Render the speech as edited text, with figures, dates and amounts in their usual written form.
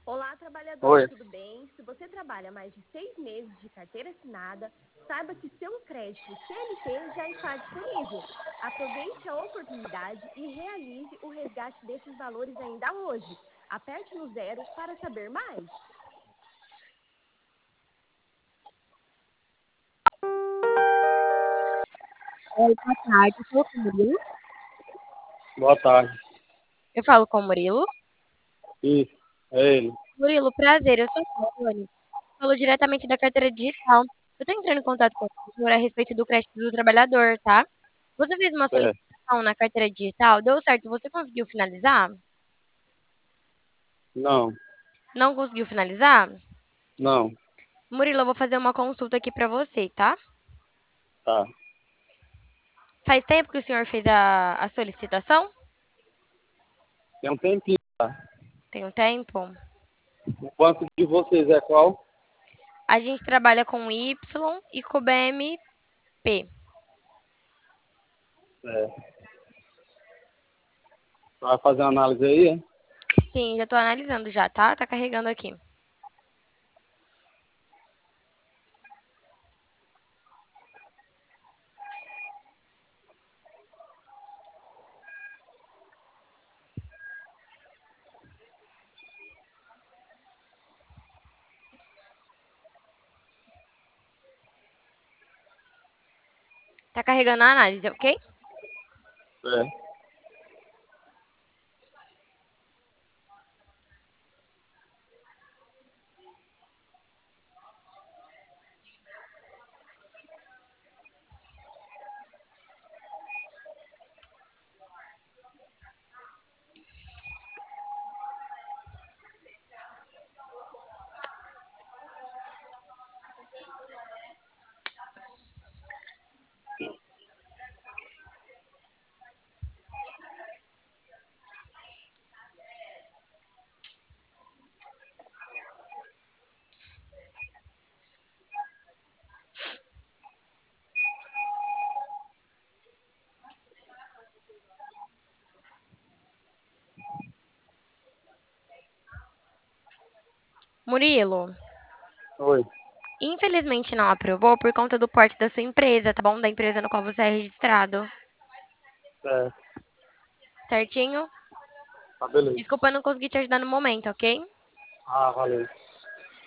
Olá, trabalhador, Oi. tudo bem? Se você trabalha mais de 6 meses de carteira assinada, saiba que seu crédito CLT já está disponível. Aproveite a oportunidade e realize o resgate desses valores ainda hoje. Aperte no zero para saber mais. Oi, boa tarde. Eu falo com o Murilo. Boa tarde. Eu falo com o Murilo. Isso, é ele. Murilo, prazer. Eu sou a Tony. Falo diretamente da carteira digital. Eu estou entrando em contato com o senhor a respeito do crédito do trabalhador, tá? Você fez uma É. solicitação na carteira digital, deu certo, você conseguiu finalizar? Não, Não conseguiu finalizar? não, Murilo, eu vou fazer uma consulta aqui para você, tá? tá. Faz tempo que o senhor fez a solicitação? Tem um tempinho. Tem um tempo? O banco de vocês é qual? A gente trabalha com Y e com BMP. É. Vai fazer uma análise aí, é? Sim, já tô analisando já, tá? Tá carregando aqui. Tá carregando a análise, ok? É. Murilo, Oi. infelizmente não aprovou por conta do porte da sua empresa, tá bom? Da empresa no qual você é registrado. É. Certinho? Tá, beleza. Desculpa, eu não consegui te ajudar no momento, ok? Ah, valeu.